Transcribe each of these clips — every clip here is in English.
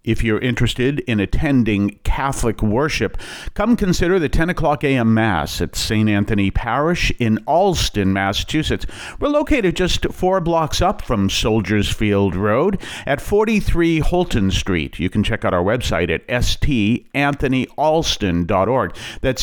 If you're interested in attending Catholic worship, come consider the 10 o'clock a.m. Mass at St. Anthony Parish in Allston, Massachusetts. We're located just 4 blocks up from Soldiers Field Road at 43 Holton Street. You can check out our website at stanthonyalston.org. That's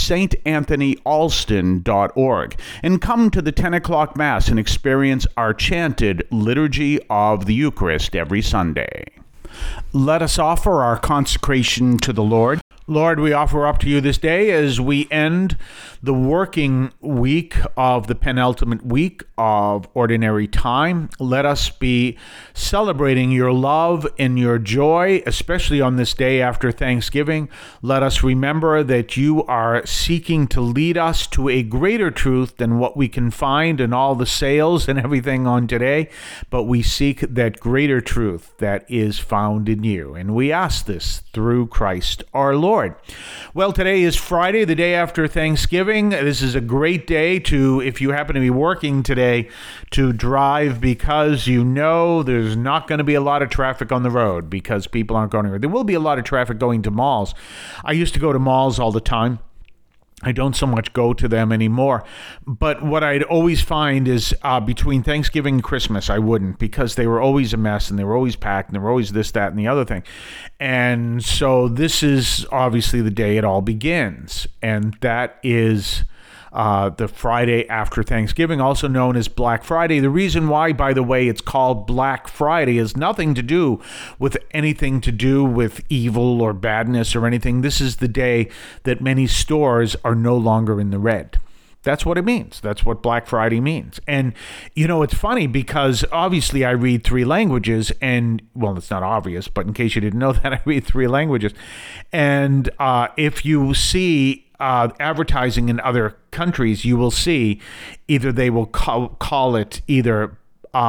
saintanthonyalston.org. And come to the 10 o'clock Mass and experience our chanted Liturgy of the Eucharist every Sunday. Let us offer our consecration to the Lord. Lord, we offer up to you this day as we end the working week of the penultimate week of ordinary time. Let us be celebrating your love and your joy, especially on this day after Thanksgiving. Let us remember that you are seeking to lead us to a greater truth than what we can find in all the sales and everything on today, but we seek that greater truth that is found in you. And we ask this through Christ our Lord. Well, today is Friday, the day after Thanksgiving. This is a great day to, if you happen to be working today, to drive because you know there's not going to be a lot of traffic on the road because people aren't going to. There will be a lot of traffic going to malls. I used to go to malls all the time. I don't so much go to them anymore. But what I'd always find is between Thanksgiving and Christmas, I wouldn't, because they were always a mess and they were always packed and they were always this, that, and the other thing. And so this is obviously the day it all begins. And that is the Friday after Thanksgiving, also known as Black Friday. The reason why, by the way, it's called Black Friday is nothing to do with anything to do with evil or badness or anything. This is the day that many stores are no longer in the red. That's what it means. That's what Black Friday means. And, you know, it's funny because obviously I read 3 languages and, well, it's not obvious, but in case you didn't know that, I read 3 languages. And if you see advertising in other countries, you will see either they will call it either,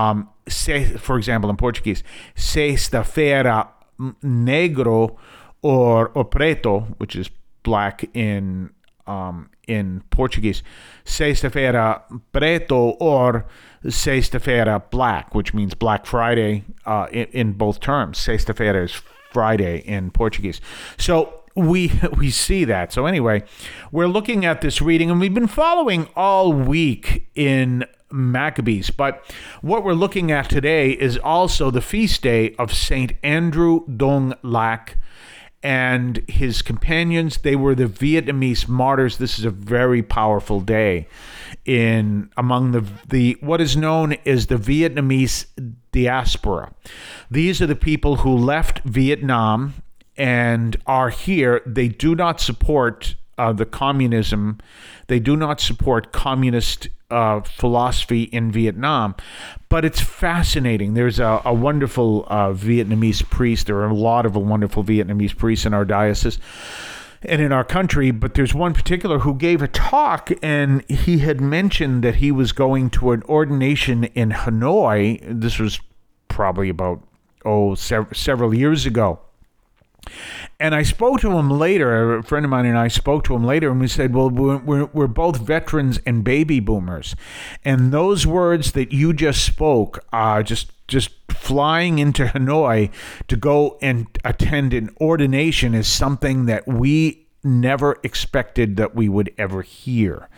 for example, in Portuguese, sexta-feira negro or preto, which is black in Portuguese, sexta-feira preto or sexta-feira black, which means Black Friday in both terms. Sexta-feira is Friday in Portuguese. So we see that. So anyway, we're looking at this reading, and we've been following all week in Maccabees. But what we're looking at today is also the feast day of Saint Andrew Dong Lac and his companions. They were the Vietnamese martyrs. This is a very powerful day among the what is known as the Vietnamese diaspora. These are the people who left Vietnam and are here. They do not support the communism. They do not support communist philosophy in Vietnam. But it's fascinating. There's a wonderful Vietnamese priest. There are a lot of wonderful Vietnamese priests in our diocese and in our country, but there's one particular who gave a talk, and he had mentioned that he was going to an ordination in Hanoi. This was probably about several years ago. And I spoke to him later, a friend of mine and I spoke to him later, and we said, well, we're both veterans and baby boomers. And those words that you just spoke, just flying into Hanoi to go and attend an ordination is something that we never expected that we would ever hear.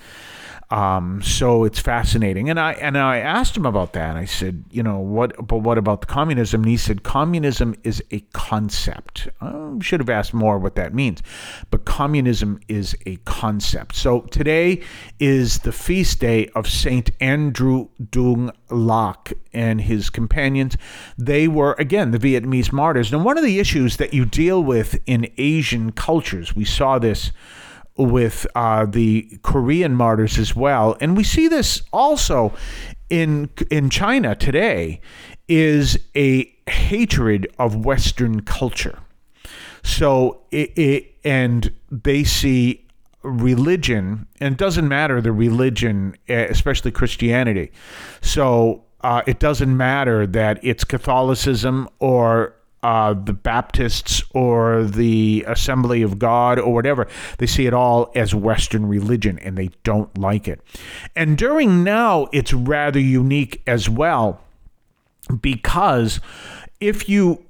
So it's fascinating. And I asked him about that. I said, what about the communism? And he said, communism is a concept. I should have asked more what that means, but communism is a concept. So today is the feast day of Saint Andrew Dong Lac and his companions. They were, again, the Vietnamese martyrs. Now, one of the issues that you deal with in Asian cultures, we saw this with the Korean martyrs as well, and we see this also in China today, is a hatred of Western culture. So and they see religion, and it doesn't matter the religion, especially Christianity. So it doesn't matter that it's Catholicism or the Baptists or the Assembly of God or whatever. They see it all as Western religion, and they don't like it. And during now, it's rather unique as well, because if you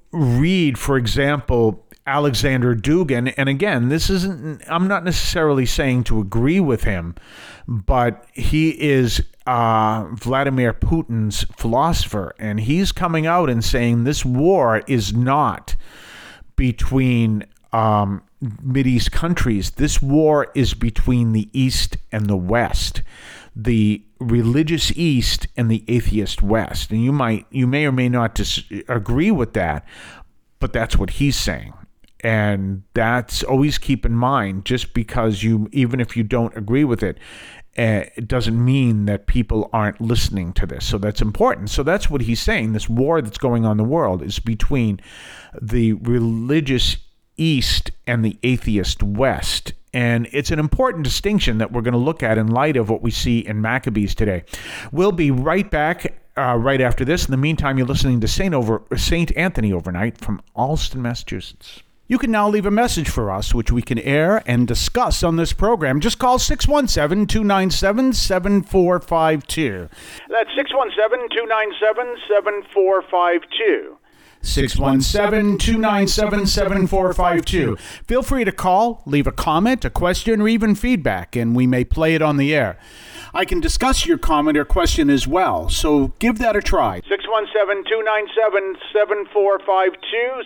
read, for example, Alexander Dugin, and again, I'm not necessarily saying to agree with him, but he is Vladimir Putin's philosopher, and he's coming out and saying this war is not between Mideast countries. This war is between the East and the West, the religious East and the atheist West. And you may or may not agree with that, but that's what he's saying. And that's always keep in mind, just because even if you don't agree with it, it doesn't mean that people aren't listening to this. So that's important. So that's what he's saying. This war that's going on in the world is between the religious East and the atheist West. And it's an important distinction that we're going to look at in light of what we see in Maccabees today. We'll be right back right after this. In the meantime, you're listening to St. Anthony Overnight from Allston, Massachusetts. You can now leave a message for us, which we can air and discuss on this program. Just call 617-297-7452. That's 617-297-7452. 617-297-7452. Feel free to call, leave a comment, a question, or even feedback, and we may play it on the air. I can discuss your comment or question as well, so give that a try. 617-297-7452,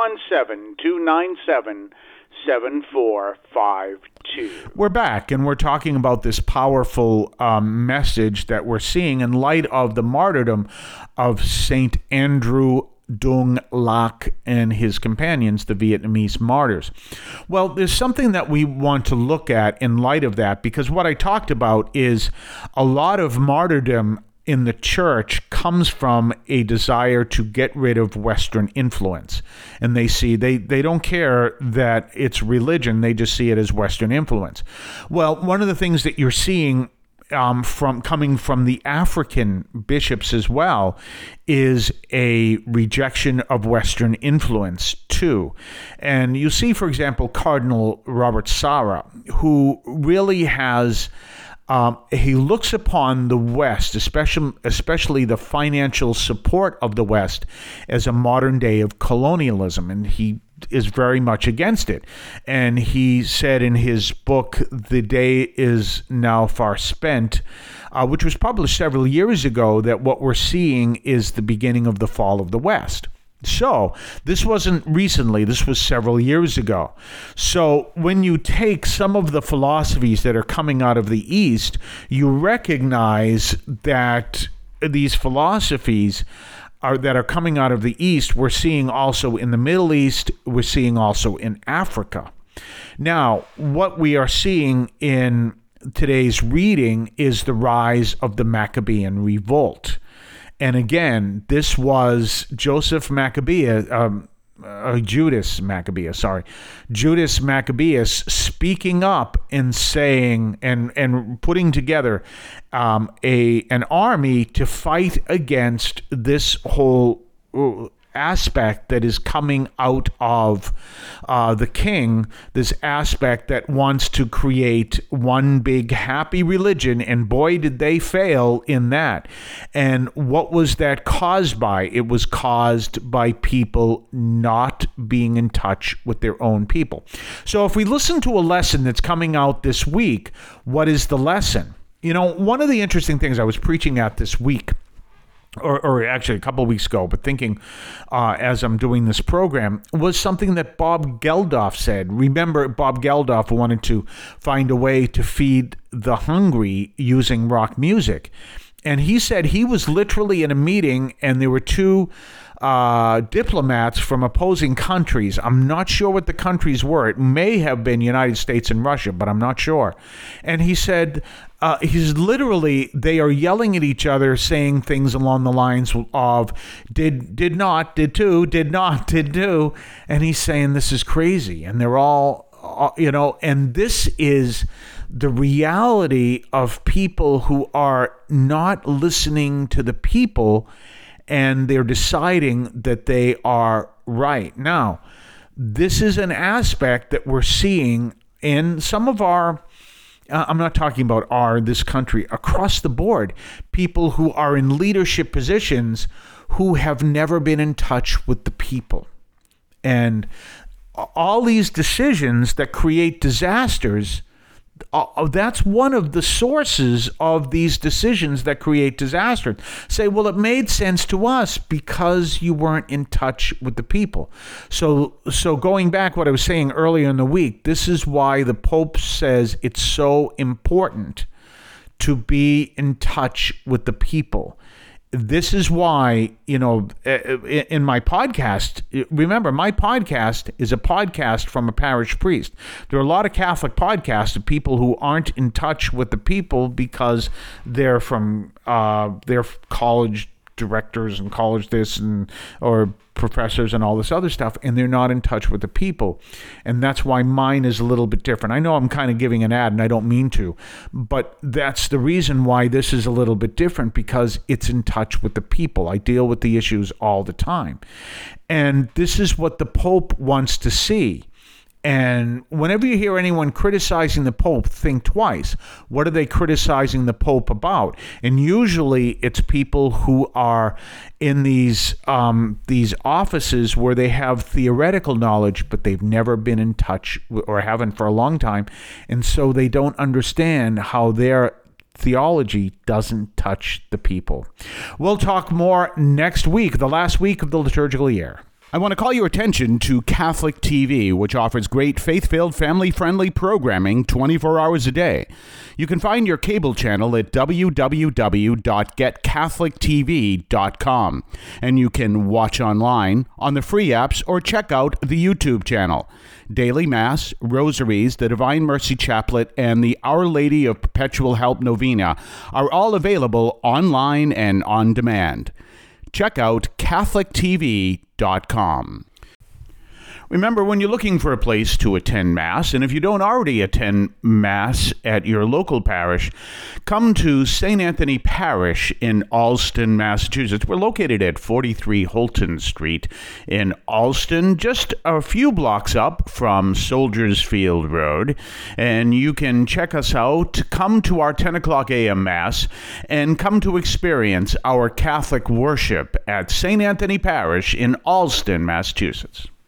617-297-7452. We're back, and we're talking about this powerful message that we're seeing in light of the martyrdom of St. Andrew Dung Lac and his companions, the Vietnamese martyrs. Well, there's something that we want to look at in light of that, because what I talked about is a lot of martyrdom in the church comes from a desire to get rid of Western influence. And they don't care that it's religion, they just see it as Western influence. Well, one of the things that you're seeing coming from the African bishops as well is a rejection of Western influence too. And you see, for example, Cardinal Robert Sarah, who really has he looks upon the West, especially the financial support of the West, as a modern day of colonialism, and he is very much against it. And he said in his book, The Day Is Now Far Spent, which was published several years ago, that what we're seeing is the beginning of the fall of the West. So this wasn't recently, this was several years ago. So when you take some of the philosophies that are coming out of the East, you recognize that these philosophies that are coming out of the East, we're seeing also in the Middle East, we're seeing also in Africa. Now, what we are seeing in today's reading is the rise of the Maccabean revolt. And again, this was Judas Maccabeus speaking up and saying and putting together an army to fight against this whole aspect that is coming out of the king, this aspect that wants to create one big happy religion, and boy did they fail in that. And what was that caused by? It was caused by people not being in touch with their own people. So if we listen to a lesson that's coming out this week, what is the lesson? You know, one of the interesting things I was preaching at this week, or actually a couple of weeks ago, but thinking as I'm doing this program, was something that Bob Geldof said. Remember, Bob Geldof wanted to find a way to feed the hungry using rock music. And he said he was literally in a meeting and there were two diplomats from opposing countries. I'm not sure what the countries were. It may have been United States and Russia, but I'm not sure. And he said, they are yelling at each other, saying things along the lines of did not, did to, did not, did do. And he's saying this is crazy. And they're all, and this is the reality of people who are not listening to the people, and they're deciding that they are right. Now, this is an aspect that we're seeing in some of our, I'm not talking about this country, across the board, people who are in leadership positions who have never been in touch with the people. And all these decisions that create disasters, that's one of the sources of these decisions that create disasters. Say, well, it made sense to us because you weren't in touch with the people. So going back what I was saying earlier in the week, this is why the Pope says it's so important to be in touch with the people. This is why, in my podcast, remember, my podcast is a podcast from a parish priest. There are a lot of Catholic podcasts of people who aren't in touch with the people because they're from, they're college directors and college this or professors and all this other stuff, and they're not in touch with the people. And that's why mine is a little bit different. I know I'm kind of giving an ad and I don't mean to, but that's the reason why this is a little bit different, because it's in touch with the people. I deal with the issues all the time. And this is what the Pope wants to see. And whenever you hear anyone criticizing the Pope, think twice. What are they criticizing the Pope about? And usually it's people who are in these offices where they have theoretical knowledge, but they've never been in touch or haven't for a long time. And so they don't understand how their theology doesn't touch the people. We'll talk more next week, the last week of the liturgical year. I want to call your attention to Catholic TV, which offers great faith-filled, family-friendly programming 24 hours a day. You can find your cable channel at www.getcatholictv.com, and you can watch online on the free apps or check out the YouTube channel. Daily Mass, Rosaries, the Divine Mercy Chaplet, and the Our Lady of Perpetual Help Novena are all available online and on demand. Check out CatholicTV.com. Remember, when you're looking for a place to attend Mass, and if you don't already attend Mass at your local parish, come to St. Anthony Parish in Allston, Massachusetts. We're located at 43 Holton Street in Allston, just a few blocks up from Soldiers Field Road. And you can check us out, come to our 10 o'clock a.m. Mass, and come to experience our Catholic worship at St. Anthony Parish in Allston, Massachusetts.